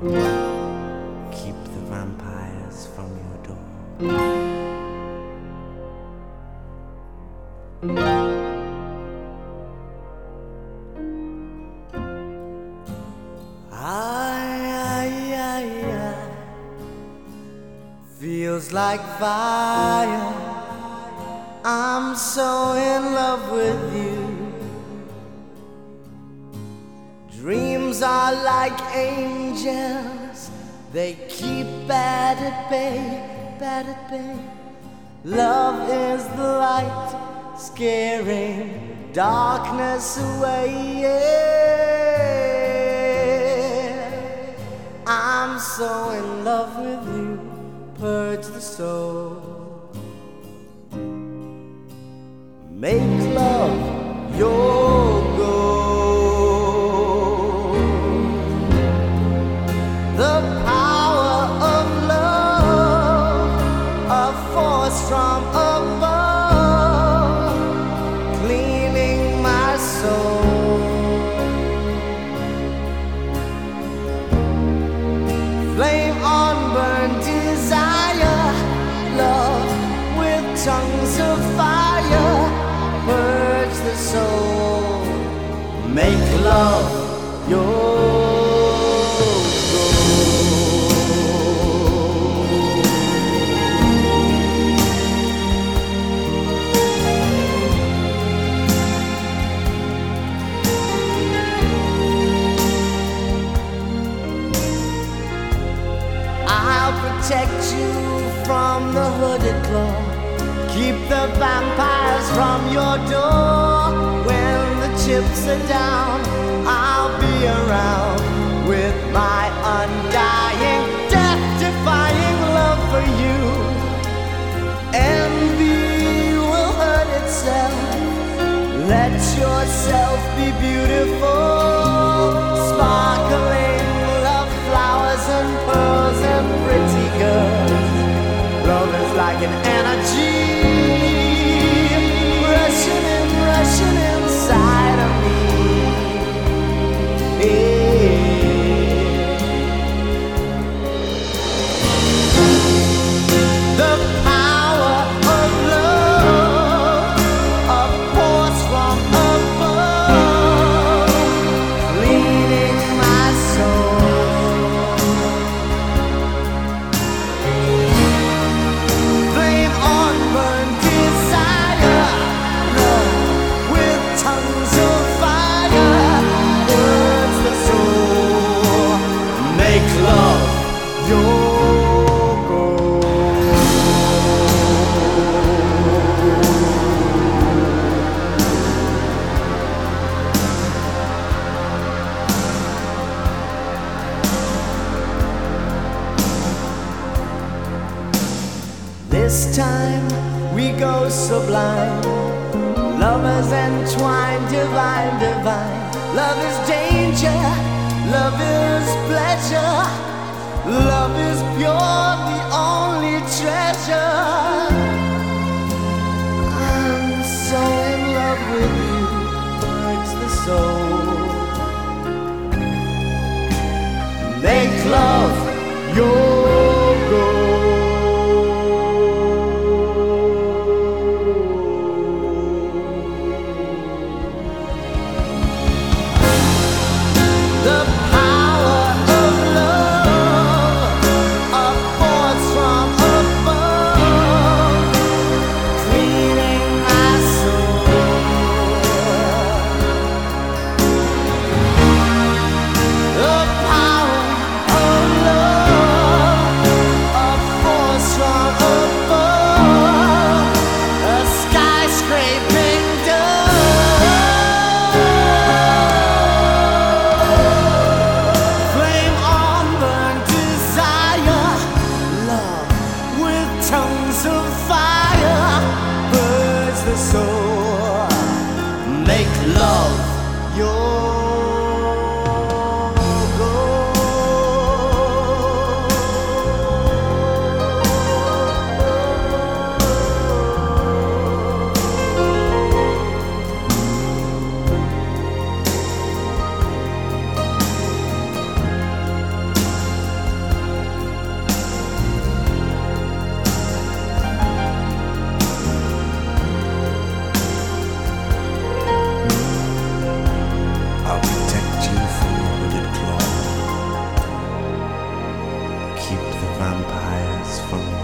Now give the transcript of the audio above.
Keep the vampires from your door. I feels like fire. I'm so in love with you. Dreams are like angels, they keep bad at bay, bad at bay. Love is the light, scaring darkness away, yeah. I'm so in love with you, purge the soul. Make love your goal. The power of love, a force from above, cleaning my soul. Flame on burn desire, love with tongues of fire, purge the soul. Make love your protect you from the hooded claw. Keep the vampires from your door. When the chips are down, I'll be around with my undying, death-defying love for you. Envy will hurt itself. Let yourself be beautiful, sparkling love flowers and pearls and pretty girls. Love is like an energy rushing inside of me, yeah. The power of love, a force from above, leading my soul. Flame on burn desire, love with tongues of fire, burns the soul. Make love your This time we go sublime, lovers entwined, divine, divine. Love is danger, love is pleasure, love is pure, the only treasure. I'm so in love with you, purge the soul. Make love your goal. Power of love. forever.